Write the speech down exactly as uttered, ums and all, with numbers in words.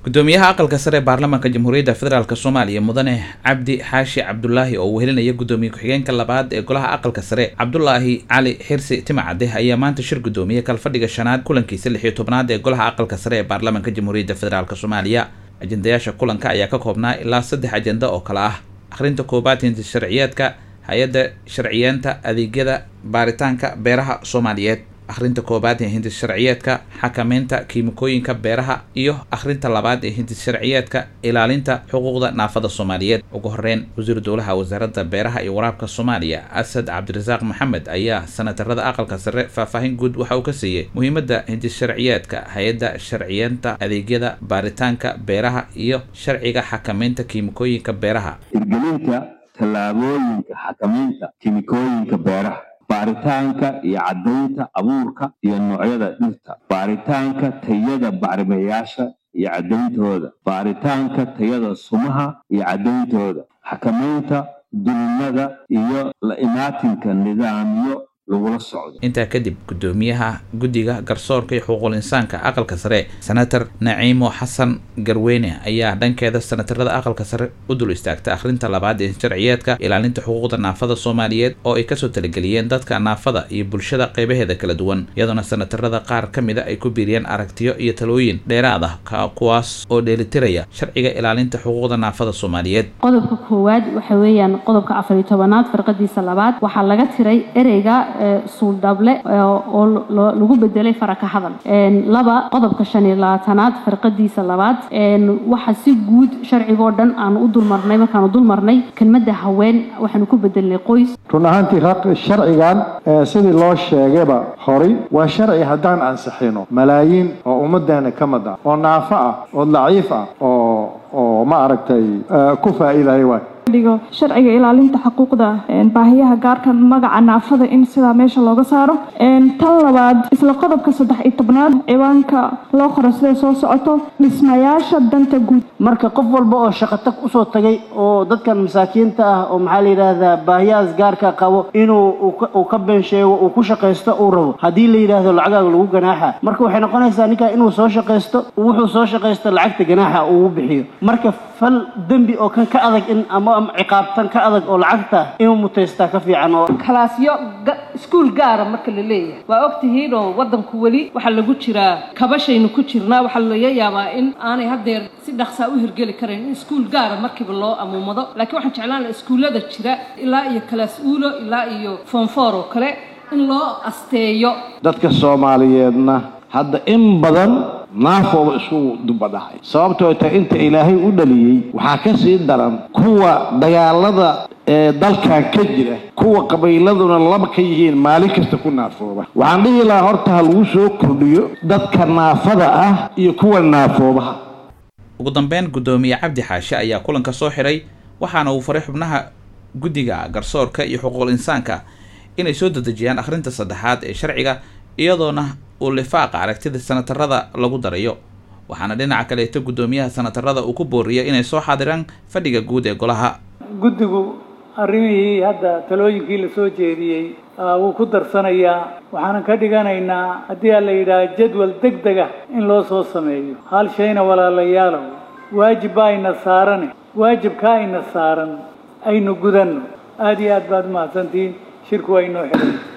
gudoomiyaha aqalka sare baarlamaanka jamhuuriyadda federaalka Soomaaliya mudane Cabdi Xaashi Cabdullaahi oo wehelinaya gudoomiye ku-xigeenka labaad ee golaha aqalka sare Cabdullaahi Cali Xirsi Timacade ayaa maanta shir gudoomiye kalfadhiga shanaad kulankiisa lix iyo tobnaad ee golaha aqalka sare ee baarlamaanka jamhuuriyadda federaalka Soomaaliya. ajendayaasha kulanka ayaa ka koobnaa ilaa saddex ajenda oo kala ah akhrinta koobaad hinta sharciyeedka hay'adda sharciyeenta adeegyada baaritaanka beeraha Soomaaliyeed, akhrinta koobaad ee hinta sharciyeedka xakameynta kiimikooyinka beeraha iyo akhrinta labaad ee hinta sharciyeedka ilaalinta xuquuqda naafada Soomaaliyeed. ugu horeyn wasiir dowlaha wasaaradda beeraha iyo waraabka Soomaaliya Asad Cabdirasaaq Maxamed ayaa senatarada aqalka sare faahfaahin guud waxa uu ka siiyay muhiimadda hinta sharciyeedka hay'adda sharciyeenta adeegyada baaritaanka beeraha iyo sharciga xakameynta kiimikooyinka beeraha. Hirgelinta tallaabooyinka xakameynta kiimikooyinka beeraha, baaritaanka iyo caddaynta abuurka iyo noocyada dhirta, baaritaanka tayada bacrimeyaasha iyo caddayntooda, baaritaanka tayada sumaha iyo caddayntooda, xakameynta dulinnada iyo la imaatinka nidaamyo lagula socdo. intaa kadib gudoomiyaha guddiga garsoorka iyo xuquuqul insaanka aqalka sare senator Naciimo Xasan Garweyne ayaa dhankeeda senatarada aqalka sare u dul istaagtay akhrinta labaad ee sharciyeedka ilaalinta xuquuqda naafada Soomaaliyeed oo ay kasoo talageliyeen dadka naafada iyo bulshada qaybaheeda kala duwan, iyadoo senatarada qaar ka mid ah ay ku biiriyeen aragtiyo iyo talooyin dheeraad ah kuwaas oo dheelitiraya sharciga ilaalinta xuquuqda naafada Soomaaliyeed. qodobka koowaad waxa weeyaan qodobka afar iyo tobnaad farqadiisa labaad waxaa laga tiray ereyga suuldable oo lagu bedelay faraka hadal. laba qodobka shan iyo labaatanaad farqadiisa labaad waxa si guud sharcigo dhan aan u dulmarnay markaan u dulmarnay kelmadda haween waxaan ku bedelnay qoys. run ahaantii sharcigan sidii loo sheegayba horay waa sharci haddaan ansixino malaayiin oo ummadeena ka mid ah oo naafo ah oo daciif ah oo oo ma aragtay ku faa'iiday waay dhigo sharciga ilaalinta xuquuqda baahiyaha gaarka magaca naafada in sida meesha looga saaro. tan labaad isla qodobka saddex iyo tobnaad ciwaanka loo qoro sida soo socoto dhismayaasha danta guud. marka qof walba oo shaqo tag u soo tagay oo dadkan masaakiinta ah oo maxaa la yiraahdaa baahiyaha gaarka qabo inuu uu ka been sheego uu ku shaqeysto uu rabo hadii la yiraahdo lacagaha lagu ganaaxa marka waxay noqonaysaa ninka inuu soo shaqeysto wuxuu soo shaqeysto lacagta ganaaxa uu bixiyo marka fal dambi oo kan ka adag in ama ciqaabtan ka adag oo lacagta inuu mutaysta ka fiican oo kalaasyo iskuul gaar ah marka la leeyahay waa ogtihiin oo wadanku wali waxa lagu jiraa kabashaynu ku jirnaa waxa laga yaabaa in aanay hadeer si dhaqso u hirgeli karin in iskuul gaar ah markiiba loo amuumado laakiin waxaan jeclaan lahaa iskuulada jira ilaa iyo kalaas uulo ilaa iyo form four oo kale in loo asteeyo. dadka Soomaaliyeedna hadda in badan naafooba isku dubadhahay sababtoo ah inta Ilaahay u dhaliyay waxa ka sii daran kuwa dagaalada ee dalka ka jira kuwa qabiiladuna laba ka yihiin maalin kasta ku naafooba. waxaan dhihi lahaa horta hal uu soo kordhiyo dadka naafada ah iyo kuwa naafoobaha. ugu dambeyn gudoomiye Cabdi Xaashi ayaa kulanka soo xiray waxaana uu faray xubnaha guddiga garsoorka iyo xuquuqul insaanka inay soo dadajiyaan akhrinta saddexaad ee sharciga iyadoona uu lifaaqa aragtida senatarada lagu darayo. waxaana dhinaca kale ta gudoomiyaha senatarada uu ku booriyay inay soo xaadiraan fadhiga guud ee golaha. guddigu arrimihii hadda talooyinkii la soo jeediyey wuu ku darsanayaa waxaan ka dhiganaynaa haddii la yiraahdo jadwal degdeg ah in loo soo sameeyo. hal shayna walaalayaal waajib ayna saaran waajibka ayna saaran aynu gudanno. aad iyo aad baad mahadsantiin. shirku waa inoo xiran.